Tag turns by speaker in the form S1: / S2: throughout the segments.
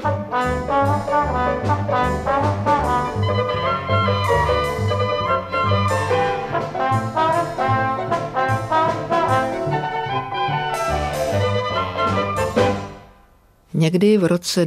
S1: Někdy v roce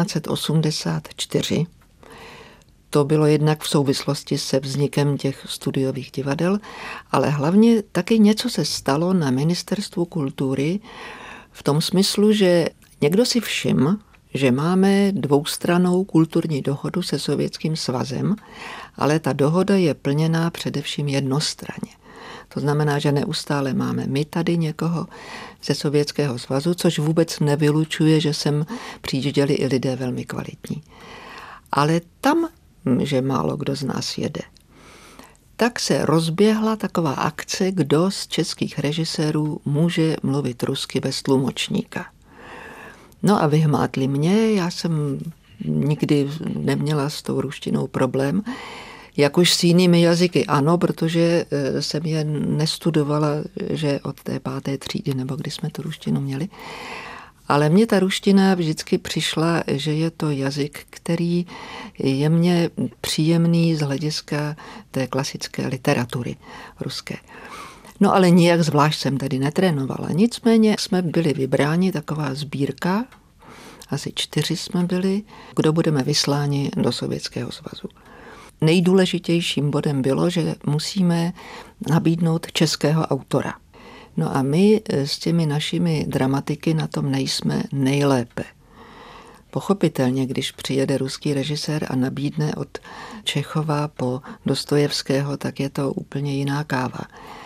S1: 1984, to bylo jednak v souvislosti se vznikem těch studiových divadel, ale hlavně taky něco se stalo na Ministerstvu kultury v tom smyslu, že někdo si všiml, že máme dvoustrannou kulturní dohodu se Sovětským svazem, ale ta dohoda je plněná především jednostranně. To znamená, že neustále máme my tady někoho ze Sovětského svazu, což vůbec nevylučuje, že sem přijížděli i lidé velmi kvalitní. Ale tam, že málo kdo z nás jede, tak se rozběhla taková akce, kdo z českých režisérů může mluvit rusky bez tlumočníka. No a vyhmátli mě, já jsem nikdy neměla s tou ruštinou problém, jak už s jinými jazyky, ano, protože jsem je nestudovala, že od té 5. třídy, nebo kdy jsme tu ruštinu měli. Ale mně ta ruština vždycky přišla, že je to jazyk, který je mně příjemný z hlediska té klasické literatury ruské. No ale nijak zvlášť jsem tady netrénovala. Nicméně jsme byli vybráni, taková sbírka, asi 4 jsme byli, kdo budeme vysláni do Sovětského svazu. Nejdůležitějším bodem bylo, že musíme nabídnout českého autora. No a my s těmi našimi dramatiky na tom nejsme nejlépe. Pochopitelně, když přijede ruský režisér a nabídne od Čechova po Dostojevského, tak je to úplně jiná káva.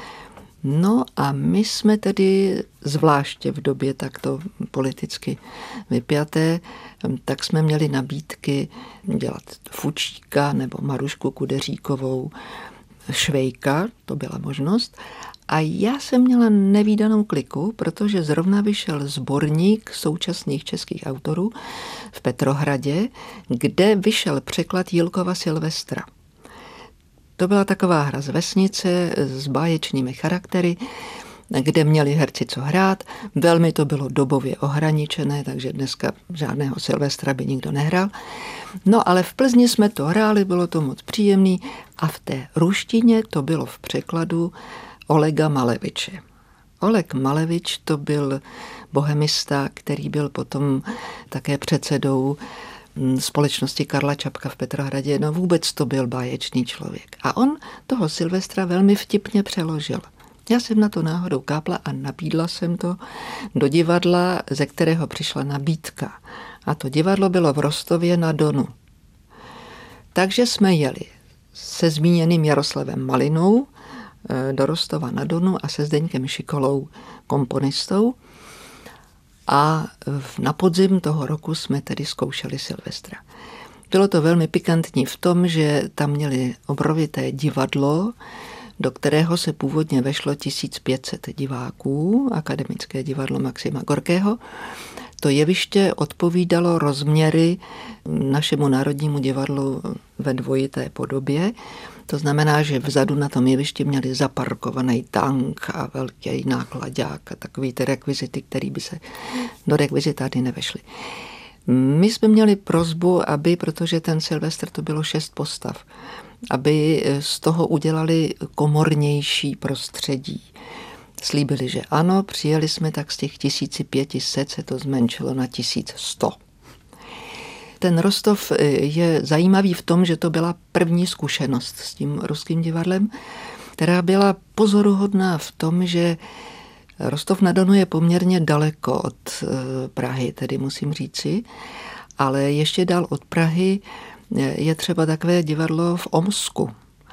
S1: No a my jsme tedy, zvláště v době takto politicky vypjaté, tak jsme měli nabídky dělat Fučíka nebo Marušku Kudeříkovou, Švejka, to byla možnost. A já jsem měla nevídanou kliku, protože zrovna vyšel sborník současných českých autorů v Petrohradě, kde vyšel překlad Jílkova Silvestra. To byla taková hra z vesnice s báječnými charaktery, kde měli herci co hrát. Velmi to bylo dobově ohraničené, takže dneska žádného Silvestra by nikdo nehrál. No ale v Plzni jsme to hráli, bylo to moc příjemný a v té ruštině to bylo v překladu Olega Maleviče. Oleg Malevič to byl bohemista, který byl potom také předsedou společnosti Karla Čapka v Petrohradě. No vůbec to byl báječný člověk. A on toho Silvestra velmi vtipně přeložil. Já jsem na to náhodou kápla a nabídla jsem to do divadla, ze kterého přišla nabídka. A to divadlo bylo v Rostově na Donu. Takže jsme jeli se zmíněným Jaroslavem Malinou do Rostova na Donu a se Zdeňkem Šikolou, komponistou. A na podzim toho roku jsme tedy zkoušeli Silvestra. Bylo to velmi pikantní v tom, že tam měli obrovité divadlo, do kterého se původně vešlo 1500 diváků, Akademické divadlo Maxima Gorkého. To jeviště odpovídalo rozměry našemu Národnímu divadlu ve dvojité podobě. To znamená, že vzadu na tom jevišti měli zaparkovaný tank a velký nákladák a takový ty rekvizity, které by se do rekvizitárny nevešly. My jsme měli prosbu, protože ten Silvestr to bylo 6 postav, aby z toho udělali komornější prostředí. Slíbili, že ano, přijeli jsme, tak z těch 1500 se to zmenšilo na 1100. Ten Rostov je zajímavý v tom, že to byla první zkušenost s tím ruským divadlem, která byla pozoruhodná v tom, že Rostov na Donu je poměrně daleko od Prahy, tedy musím říci, ale ještě dál od Prahy je třeba takové divadlo v Omsku.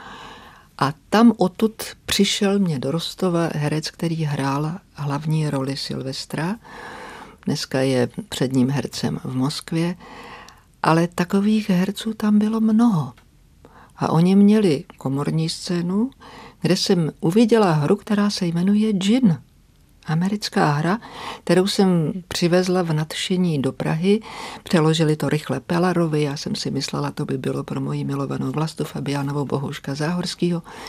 S1: A tam odtud přišel mě do Rostova herec, který hrál hlavní roli Silvestra. Dneska je předním hercem v Moskvě, ale takových herců tam bylo mnoho. A oni měli komorní scénu, kde jsem uviděla hru, která se jmenuje Džin. Americká hra, kterou jsem přivezla v nadšení do Prahy. Přeložili to rychle Pelarovi, já jsem si myslela, to by bylo pro moji milovanou Vlastu Fabiánovou Bohuška Záhorskýho.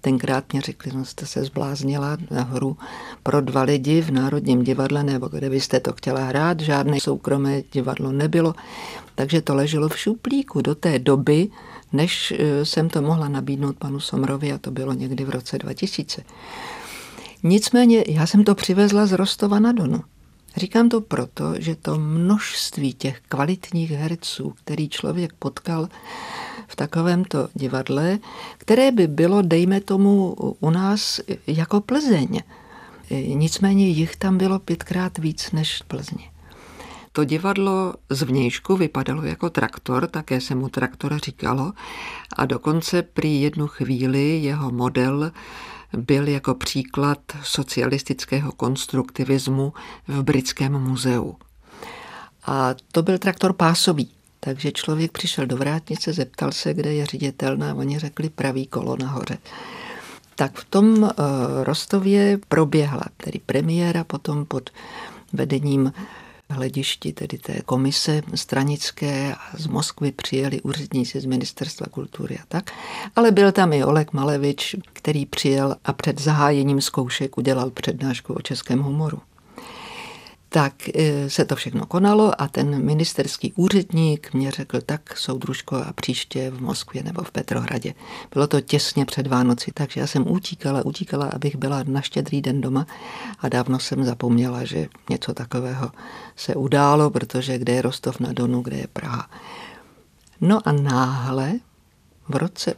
S1: Tenkrát mě řekli, no jste se zbláznila na hru pro 2 lidi v Národním divadle, nebo kde byste to chtěla hrát, žádné soukromé divadlo nebylo, takže to leželo v šuplíku do té doby, než jsem to mohla nabídnout panu Somrovi, a to bylo někdy v roce 2000. Nicméně já jsem to přivezla z Rostova na Donu. Říkám to proto, že to množství těch kvalitních herců, který člověk potkal v takovémto divadle, které by bylo, dejme tomu, u nás jako Plzeň. Nicméně jich tam bylo 5krát víc než v Plzni. To divadlo zvnějšku vypadalo jako traktor, také se mu traktor říkalo, a dokonce prý jednu chvíli jeho model byl jako příklad socialistického konstruktivismu v Britském muzeu. A to byl traktor pásový, takže člověk přišel do vrátnice, zeptal se, kde je řiditelna, a oni řekli pravý kolo nahoře. Tak v tom Rostově proběhla tedy premiéra, potom pod vedením Hledišti, tedy té komise stranické, a z Moskvy přijeli úředníci z Ministerstva kultury a tak. Ale byl tam i Oleg Malevič, který přijel a před zahájením zkoušek udělal přednášku o českém humoru. Tak se to všechno konalo a ten ministerský úředník mě řekl, tak soudružko, a příště v Moskvě nebo v Petrohradě. Bylo to těsně před Vánoci, takže já jsem utíkala, abych byla na Štědrý den doma, a dávno jsem zapomněla, že něco takového se událo, protože kde je Rostov na Donu, kde je Praha. No a náhle v roce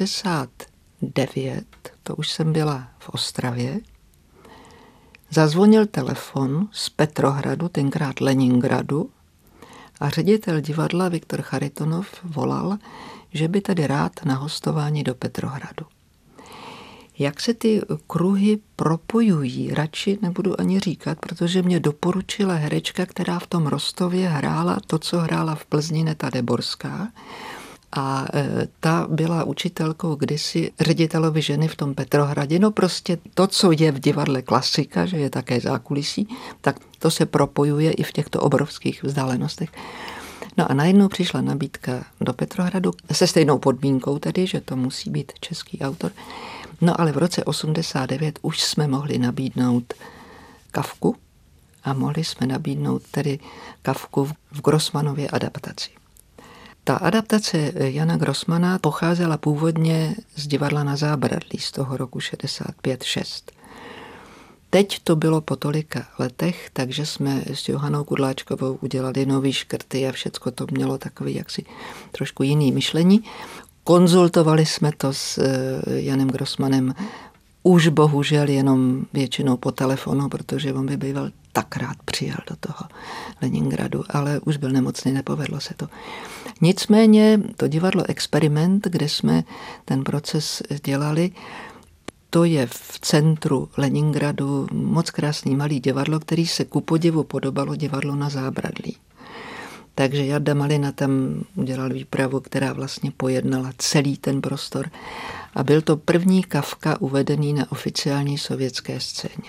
S1: 89, to už jsem byla v Ostravě, zazvonil telefon z Petrohradu, tenkrát Leningradu, a ředitel divadla Viktor Charitonov volal, že by tady rád na hostování do Petrohradu. Jak se ty kruhy propojují, radši nebudu ani říkat, protože mě doporučila herečka, která v tom Rostově hrála to, co hrála v Plzni Neta Deborská, a ta byla učitelkou kdysi ředitelovi ženy v tom Petrohradě. No prostě to, co je v divadle klasika, že je také zákulisí, tak to se propojuje i v těchto obrovských vzdálenostech. No a najednou přišla nabídka do Petrohradu se stejnou podmínkou tedy, že to musí být český autor. No ale v roce 89 už jsme mohli nabídnout Kafku a mohli jsme nabídnout tedy Kafku v Grossmanově adaptaci. Ta adaptace Jana Grossmana pocházela původně z divadla Na zábradlí z toho roku 65-6. Teď to bylo po tolika letech, takže jsme s Johanou Kudláčkovou udělali nový škrty a všecko to mělo takový jaksi trošku jiný myšlení. Konzultovali jsme to s Janem Grossmanem už bohužel jenom většinou po telefonu, protože on by býval tak rád přijel do toho Leningradu, ale už byl nemocný, nepovedlo se to. Nicméně to divadlo Experiment, kde jsme ten proces dělali, to je v centru Leningradu moc krásný malý divadlo, který se ku podivu podobalo divadlu Na zábradlí. Takže Jarda Malina tam udělal výpravu, která vlastně pojednala celý ten prostor. A byl to první Kafka uvedený na oficiální sovětské scéně.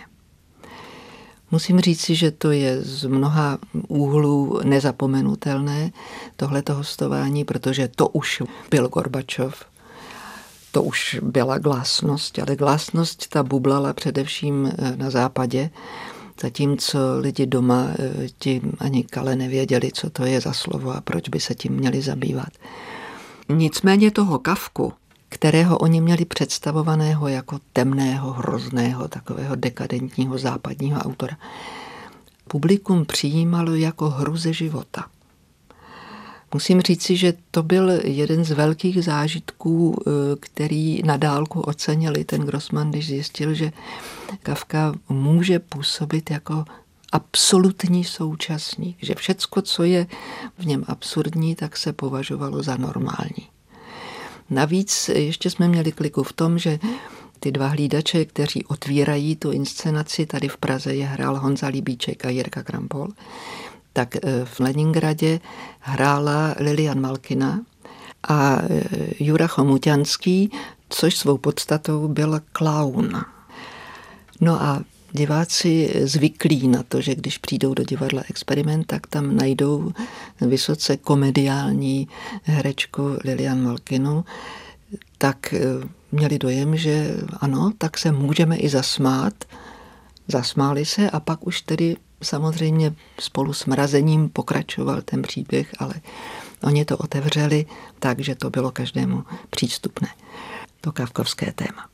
S1: Musím říci, že to je z mnoha úhlů nezapomenutelné, tohleto hostování, protože to už byl Gorbačov, to už byla glásnost, ale glásnost ta bublala především na západě, zatímco lidi doma ti ani kale nevěděli, co to je za slovo a proč by se tím měli zabývat. Nicméně toho Kafku, kterého oni měli představovaného jako temného, hrozného, takového dekadentního západního autora, publikum přijímalo jako hru ze života. Musím říci, že to byl jeden z velkých zážitků, který na dálku ocenili ten Grossman, když zjistil, že Kafka může působit jako absolutní současník, že všecko, co je v něm absurdní, tak se považovalo za normální. Navíc ještě jsme měli kliku v tom, že ty dva hlídače, kteří otvírají tu inscenaci, tady v Praze je hrál Honza Libíček a Jirka Krampol, tak v Leningradě hrála Lilian Malkina a Jura Chomuťanský, což svou podstatou byl klaun. No a diváci zvyklí na to, že když přijdou do divadla Experiment, tak tam najdou vysoce komediální herečku Lilian Malkinu, tak měli dojem, že ano, tak se můžeme i zasmát. Zasmáli se a pak už tedy samozřejmě spolu s mrazením pokračoval ten příběh, ale oni to otevřeli tak, že to bylo každému přístupné. To kafkovské téma.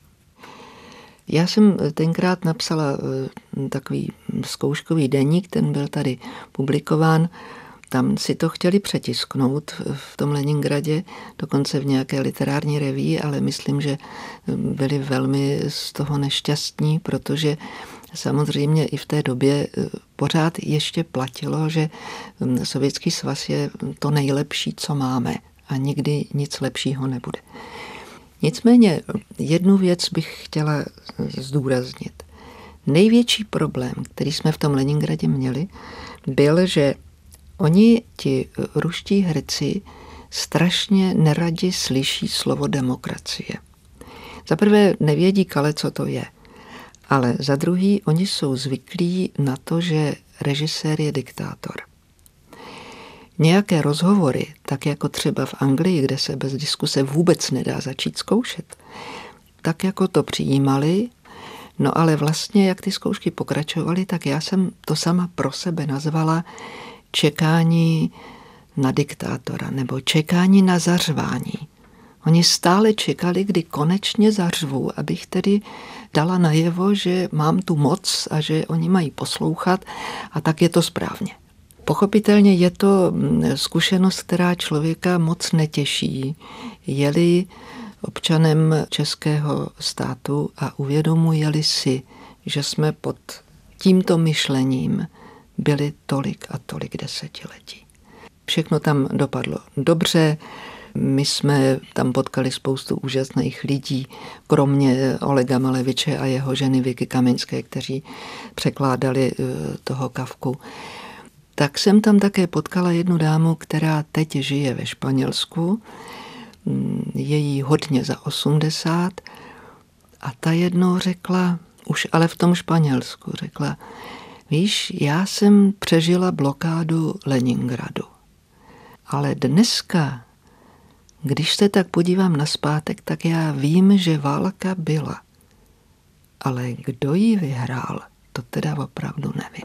S1: Já jsem tenkrát napsala takový zkouškový deník, ten byl tady publikován. Tam si to chtěli přetisknout v tom Leningradě, dokonce v nějaké literární reví, ale myslím, že byli velmi z toho nešťastní, protože samozřejmě i v té době pořád ještě platilo, že Sovětský svaz je to nejlepší, co máme a nikdy nic lepšího nebude. Nicméně jednu věc bych chtěla zdůraznit. Největší problém, který jsme v tom Leningradě měli, byl, že oni, ti ruští herci, strašně neradi slyší slovo demokracie. Za prvé nevědí kale, co to je. Ale za druhý, oni jsou zvyklí na to, že režisér je diktátor. Nějaké rozhovory, tak jako třeba v Anglii, kde se bez diskuse vůbec nedá začít zkoušet, tak jako to přijímali, no ale vlastně, jak ty zkoušky pokračovaly, tak já jsem to sama pro sebe nazvala čekání na diktátora nebo čekání na zařvání. Oni stále čekali, kdy konečně zařvu, abych tedy dala najevo, že mám tu moc a že oni mají poslouchat a tak je to správně. Pochopitelně je to zkušenost, která člověka moc netěší, je-li občanem českého státu a uvědomuje-li si, že jsme pod tímto myšlením byli tolik a tolik desetiletí. Všechno tam dopadlo dobře, my jsme tam potkali spoustu úžasných lidí, kromě Olega Maleviče a jeho ženy Vicky Kameňské, kteří překládali toho Kafku. Tak jsem tam také potkala jednu dámu, která teď žije ve Španělsku, je jí hodně za 80 a ta jednou řekla, už ale v tom Španělsku, řekla, víš, já jsem přežila blokádu Leningradu, ale dneska, když se tak podívám nazpátek, tak já vím, že válka byla. Ale kdo ji vyhrál, to teda opravdu nevím.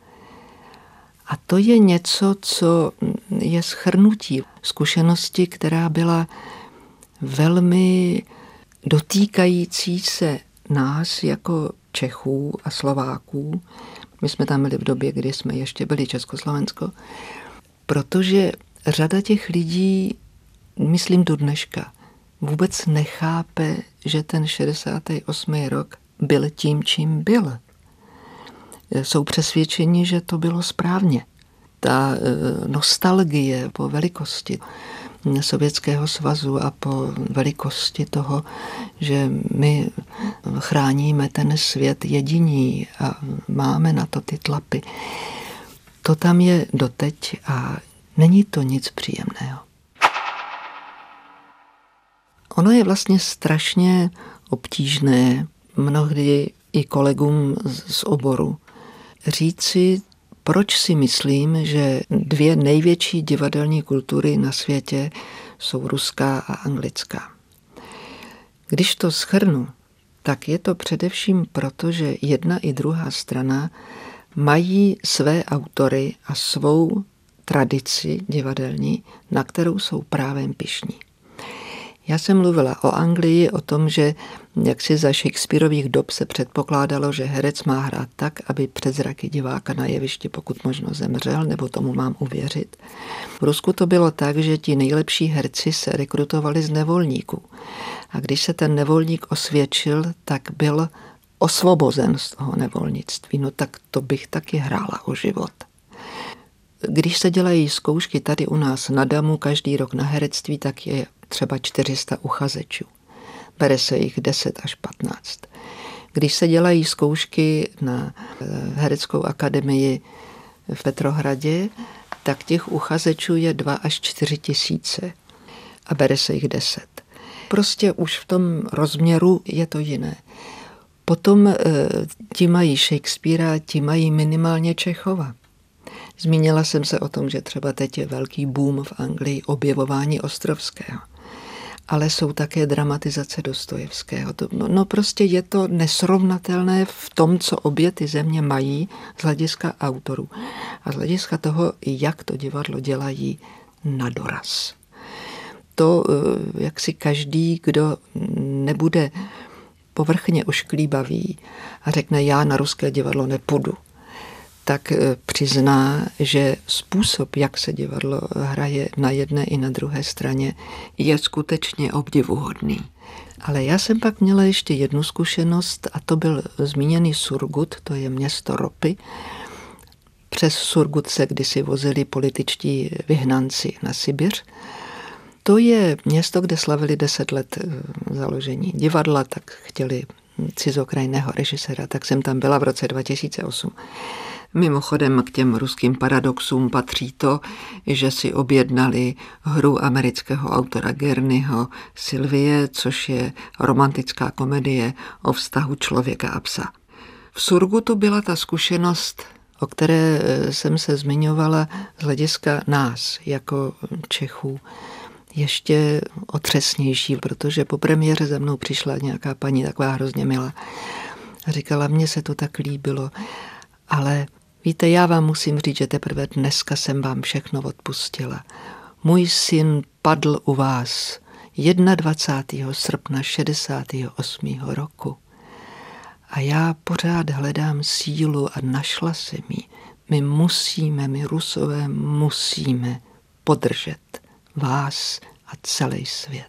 S1: A to je něco, co je shrnutí zkušenosti, která byla velmi dotýkající se nás jako Čechů a Slováků. My jsme tam byli v době, kdy jsme ještě byli Československo, protože řada těch lidí, myslím do dneška, vůbec nechápe, že ten 68. rok byl tím, čím byl. Jsou přesvědčeni, že to bylo správně. Ta nostalgie po velikosti Sovětského svazu a po velikosti toho, že my chráníme ten svět jediní a máme na to ty tlapy. To tam je doteď a není to nic příjemného. Ono je vlastně strašně obtížné mnohdy i kolegům z oboru říci, proč si myslím, že dvě největší divadelní kultury na světě jsou ruská a anglická. Když to shrnu, tak je to především proto, že jedna i druhá strana mají své autory a svou tradici divadelní, na kterou jsou právem pyšní. Já jsem mluvila o Anglii, o tom, že jaksi za Shakespearových dob se předpokládalo, že herec má hrát tak, aby před zraky diváka na jevišti pokud možno zemřel, nebo tomu mám uvěřit. V Rusku to bylo tak, že ti nejlepší herci se rekrutovali z nevolníků. A když se ten nevolník osvědčil, tak byl osvobozen z toho nevolnictví. No tak to bych taky hrála o život. Když se dělají zkoušky tady u nás na Damu každý rok na herectví, tak je třeba 400 uchazečů. Bere se jich 10 až 15. Když se dělají zkoušky na hereckou akademii v Petrohradě, tak těch uchazečů je 2 až 4 tisíce a bere se jich 10. Prostě už v tom rozměru je to jiné. Potom ti mají Shakespearea, ti mají minimálně Čechova. Zmínila jsem se o tom, že třeba teď je velký boom v Anglii objevování Ostrovského. ale jsou také dramatizace Dostojevského. No prostě je to nesrovnatelné v tom, co obě ty země mají z hlediska autorů a z hlediska toho, jak to divadlo dělají na doraz. To, jak si každý, kdo nebude povrchně ošklíbavý a řekne, já na ruské divadlo nepůjdu, tak přizná, že způsob, jak se divadlo hraje na jedné i na druhé straně, je skutečně obdivuhodný. Ale já jsem pak měla ještě jednu zkušenost a to byl zmíněný Surgut, to je město ropy. Přes Surgut se kdysi vozili političtí vyhnanci na Sibiř. To je město, kde slavili 10 let založení divadla, tak chtěli cizokrajného režiséra, tak jsem tam byla v roce 2008. Mimochodem k těm ruským paradoxům patří to, že si objednali hru amerického autora Gurneyho Sylvie, což je romantická komedie o vztahu člověka a psa. V Surgutu byla ta zkušenost, o které jsem se zmiňovala z hlediska nás, jako Čechů, ještě otřesnější, protože po premiéře za mnou přišla nějaká paní taková hrozně milá a říkala, mně se to tak líbilo, ale víte, já vám musím říct, že teprve dneska jsem vám všechno odpustila. Můj syn padl u vás 21. srpna 68. roku. A já pořád hledám sílu a našla jsem ji. My Rusové musíme podržet vás a celý svět.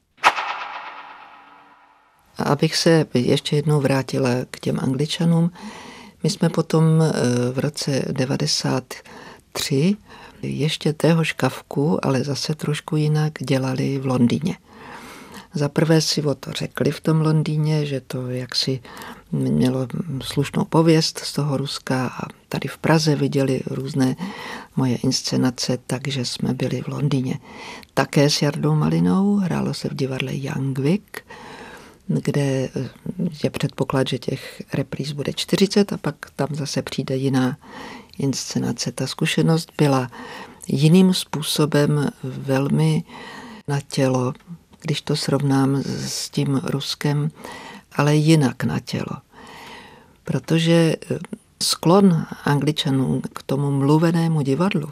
S1: A abych se ještě jednou vrátila k těm Angličanům, my jsme potom v roce 93 ještě téhož Kafku, ale zase trošku jinak dělali v Londýně. Za prvé si o to řekli v tom Londýně, že to jaksi mělo slušnou pověst z toho Ruska a tady v Praze viděli různé moje inscenace, takže jsme byli v Londýně. Také s Jardou Malinou, hrálo se v divadle Young Vic, kde je předpoklad, že těch repríz bude 40 a pak tam zase přijde jiná inscenace. Ta zkušenost byla jiným způsobem velmi na tělo, když to srovnám s tím Ruskem, ale jinak na tělo. Protože sklon Angličanů k tomu mluvenému divadlu,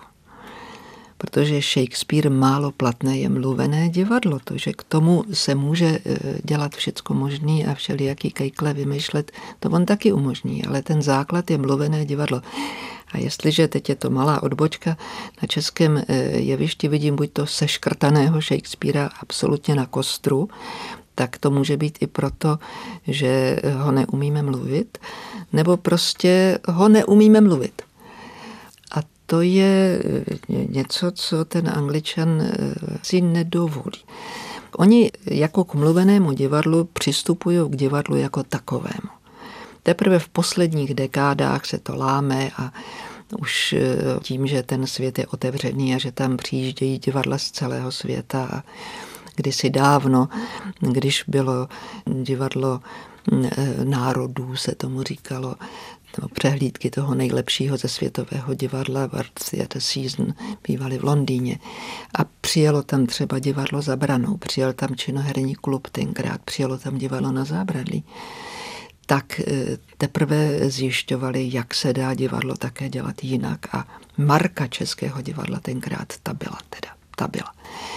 S1: protože Shakespeare málo platné je mluvené divadlo, to, že k tomu se může dělat všecko možný a všelijaký kejkle vymýšlet, to on taky umožní, ale ten základ je mluvené divadlo. A jestliže teď je to malá odbočka, na českém jevišti vidím buď to seškrtaného Shakespearea absolutně na kostru, tak to může být i proto, že ho neumíme mluvit, nebo prostě ho neumíme mluvit. A to je něco, co ten Angličan si nedovolí. Oni jako k mluvenému divadlu přistupují k divadlu jako takovému. Teprve v posledních dekádách se to láme a už tím, že ten svět je otevřený a že tam přijíždějí divadla z celého světa. A kdysi dávno, když bylo divadlo národů, se tomu říkalo, přehlídky toho nejlepšího ze světového divadla, World Theatre Season, bývaly v Londýně. A přijelo tam třeba divadlo Za branou, přijel tam činoherní klub tenkrát, přijelo tam divadlo Na zábradlí. Tak teprve zjišťovali, jak se dá divadlo také dělat jinak. A marka českého divadla tenkrát ta byla.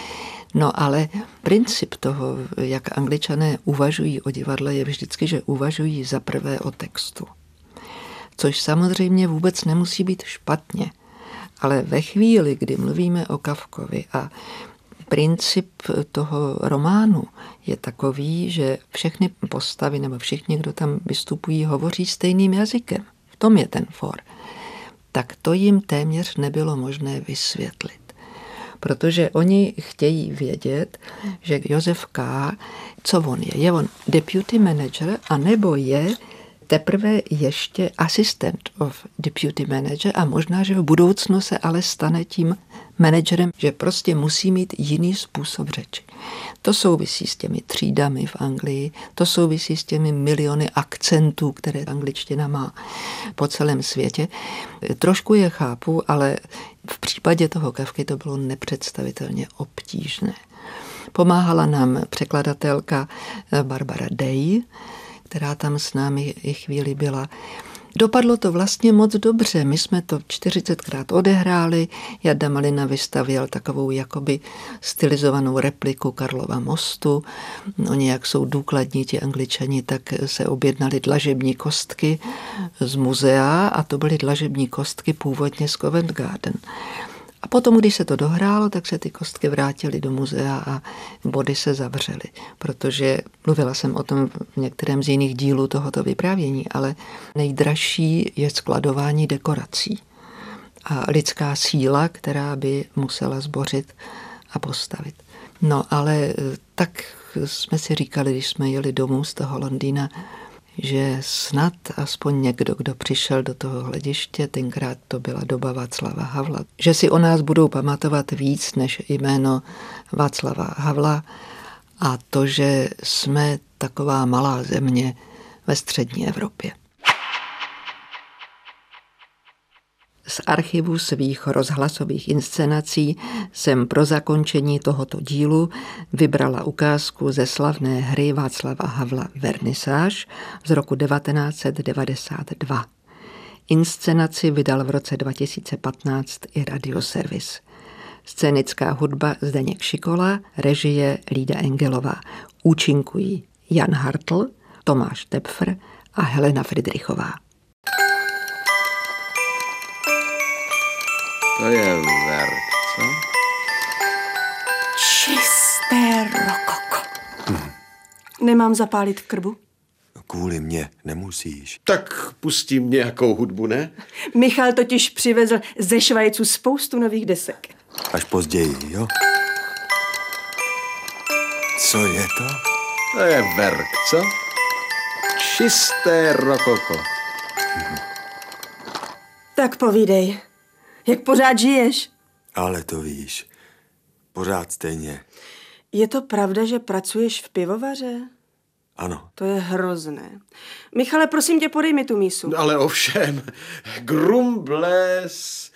S1: No ale princip toho, jak Angličané uvažují o divadle, je vždycky, že uvažují za prvé o textu. Což samozřejmě vůbec nemusí být špatně. Ale ve chvíli, kdy mluvíme o Kafkovi a princip toho románu je takový, že všechny postavy nebo všichni, kdo tam vystupují, hovoří stejným jazykem. V tom je ten for. Tak to jim téměř nebylo možné vysvětlit. Protože oni chtějí vědět, že Josef K., co on je? Je on deputy manager, anebo je teprve ještě assistant of deputy manager a možná, že v budoucnu se ale stane tím manažerem, že prostě musí mít jiný způsob řeči. To souvisí s těmi třídami v Anglii, to souvisí s těmi miliony akcentů, které angličtina má po celém světě. Trošku je chápu, ale v případě toho Kafky to bylo nepředstavitelně obtížné. Pomáhala nám překladatelka Barbara Day, která tam s námi i chvíli byla. Dopadlo to vlastně moc dobře. My jsme to 40krát odehráli. Jarda Malina vystavěl takovou jakoby stylizovanou repliku Karlova mostu. Oni, jak jsou důkladní ti Angličani, tak se objednali dlažební kostky z muzea a to byly dlažební kostky původně z Covent Garden. A potom, když se to dohrálo, tak se ty kostky vrátily do muzea a body se zavřely. Protože mluvila jsem o tom v některém z jiných dílů tohoto vyprávění, ale nejdražší je skladování dekorací. A lidská síla, která by musela zbořit a postavit. No ale tak jsme si říkali, když jsme jeli domů z toho Londýna, že snad aspoň někdo, kdo přišel do toho hlediště, tenkrát to byla doba Václava Havla, že si o nás budou pamatovat víc než jméno Václava Havla a to, že jsme taková malá země ve střední Evropě. Z archivu svých rozhlasových inscenací jsem pro zakončení tohoto dílu vybrala ukázku ze slavné hry Václava Havla Vernisáž z roku 1992. Inscenaci vydal v roce 2015 i Radioservis. Scénická hudba Zdeněk Šikola, režie Lída Engelová. Účinkují Jan Hartl, Tomáš Tepfr a Helena Fridrichová.
S2: To je verk, co?
S3: Čisté rokoko. Nemám zapálit v krbu?
S4: Kvůli mně nemusíš.
S2: Tak pustím nějakou hudbu, ne?
S3: Michal totiž přivezl ze Švajců spoustu nových desek.
S4: Až později, jo? Co je to?
S2: To je verk, co? Čisté rokoko.
S3: Tak povídej, jak pořád žiješ?
S4: Ale to víš, pořád stejně.
S3: Je to pravda, že pracuješ v pivovaře?
S4: Ano.
S3: To je hrozné. Michale, prosím tě, podej mi tu mísu.
S2: Ale ovšem, grumbles.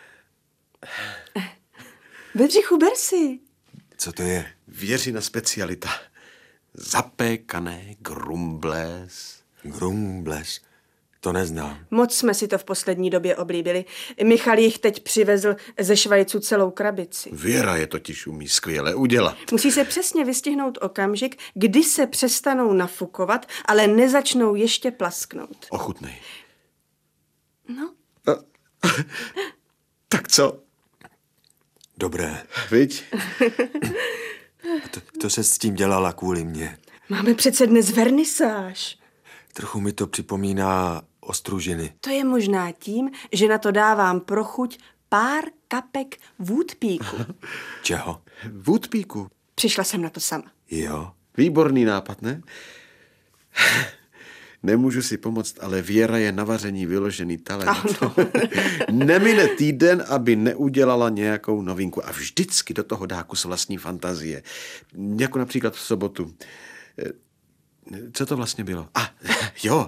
S3: Bedřichu, ber si.
S4: Co to je?
S2: Věřina specialita. Zapékané grumbles.
S4: Grumbles. To neznám.
S3: Moc jsme si to v poslední době oblíbili. Michal jich teď přivezl ze Švajců celou krabici.
S2: Věra je totiž umí skvěle udělat.
S3: Musí se přesně vystihnout okamžik, kdy se přestanou nafukovat, ale nezačnou ještě plasknout.
S2: Ochutnej.
S3: No.
S2: Tak co?
S4: Dobré.
S2: Viď?
S4: To se s tím dělala kvůli mně.
S3: Máme přece dnes vernisáž.
S4: Trochu mi to připomíná ostružiny.
S3: To je možná tím, že na to dávám pro chuť pár kapek Woodpeaku.
S4: Čeho?
S2: Woodpeaku.
S3: Přišla jsem na to sama.
S4: Jo.
S2: Výborný nápad, ne? Nemůžu si pomoct, ale Věra je na vaření vyložený talent.
S3: Ano.
S2: Nemine týden, aby neudělala nějakou novinku. A vždycky do toho dá kus vlastní fantazie. Jako například v sobotu. Co to vlastně bylo? Jo.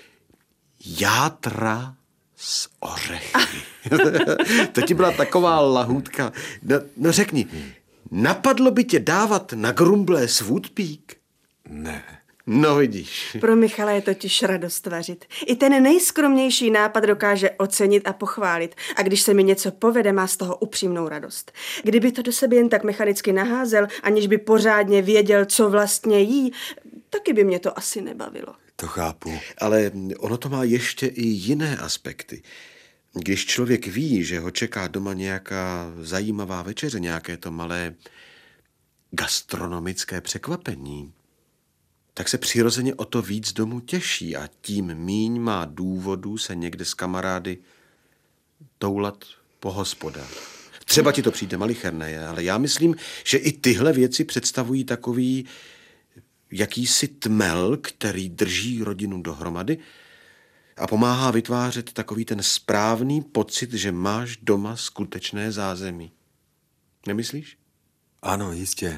S2: Játra s ořechy. To ti byla taková lahůdka. No řekni, napadlo by tě dávat na grumbles Woodpeak?
S4: Ne.
S2: No vidíš.
S3: Pro Michala je totiž radost vařit. I ten nejskromnější nápad dokáže ocenit a pochválit. A když se mi něco povede, má z toho upřímnou radost. Kdyby to do sebe jen tak mechanicky naházel, aniž by pořádně věděl, co vlastně jí, taky by mě to asi nebavilo.
S4: To chápu.
S2: Ale ono to má ještě i jiné aspekty. Když člověk ví, že ho čeká doma nějaká zajímavá večeře, nějaké to malé gastronomické překvapení, tak se přirozeně o to víc domů těší a tím míň má důvodů se někde s kamarády toulat po hospodách. Třeba ti to přijde malicherné, ale já myslím, že i tyhle věci představují takový jakýsi tmel, který drží rodinu dohromady a pomáhá vytvářet takový ten správný pocit, že máš doma skutečné zázemí. Nemyslíš?
S4: Ano, jistě.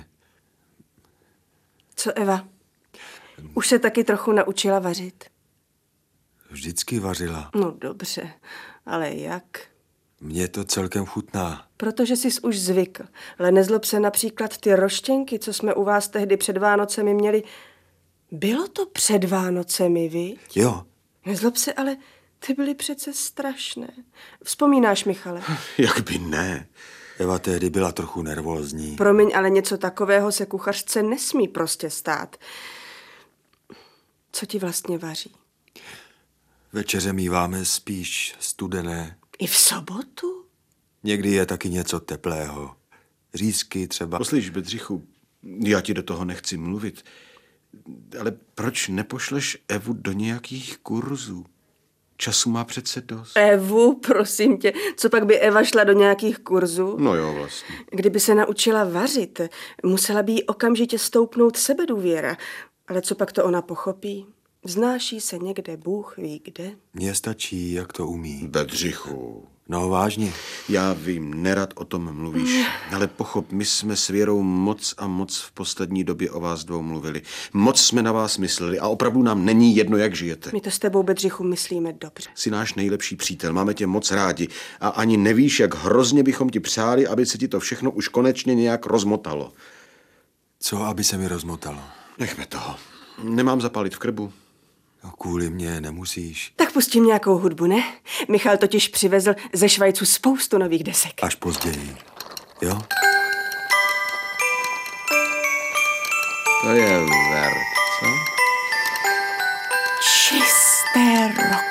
S3: Co Eva? Už se taky trochu naučila vařit?
S4: Vždycky vařila.
S3: No dobře, ale jak?
S4: Mně to celkem chutná.
S3: Protože jsi už zvykl. Ale nezlob se, například ty roštěnky, co jsme u vás tehdy před Vánocemi měli. Bylo to před Vánocemi, viď?
S4: Jo,
S3: Nezlob se, ale ty byly přece strašné. Vzpomínáš, Michale?
S2: Jak by ne?
S4: Eva tehdy byla trochu nervózní.
S3: Promiň, ale něco takového se kuchařce nesmí prostě stát. Co ti vlastně vaří?
S4: Večeře míváme spíš studené.
S3: I v sobotu?
S4: Někdy je taky něco teplého. Řízky třeba.
S2: Poslyš, Bedřichu, já ti do toho nechci mluvit, ale proč nepošleš Evu do nějakých kurzů? Času má přece dost.
S3: Evu, prosím tě, co pak by Eva šla do nějakých kurzů?
S2: No jo, vlastně.
S3: Kdyby se naučila vařit, musela by jí okamžitě stoupnout sebedůvěra. Ale co pak to ona pochopí? Vznáší se někde, Bůh ví kde.
S4: Mně stačí, jak to umí.
S2: Bedřichu,
S4: No vážně.
S2: já vím, nerad o tom mluvíš, ale pochop, my jsme s Věrou moc a moc v poslední době o vás dvou mluvili. Moc jsme na vás mysleli a opravdu nám není jedno, jak žijete.
S3: My to s tebou, Bedřichu, myslíme dobře.
S2: Jsi náš nejlepší přítel, máme tě moc rádi a ani nevíš, jak hrozně bychom ti přáli, aby se ti to všechno už konečně nějak rozmotalo.
S4: Co, aby se mi rozmotalo?
S2: Nechme toho. Nemám zapalit v krbu.
S4: No, kvůli mně nemusíš.
S3: Tak pustím nějakou hudbu, ne? Michal totiž přivezl ze Švajců spoustu nových desek.
S4: Až později. Jo?
S2: To je verk, co?
S3: Čisté rock.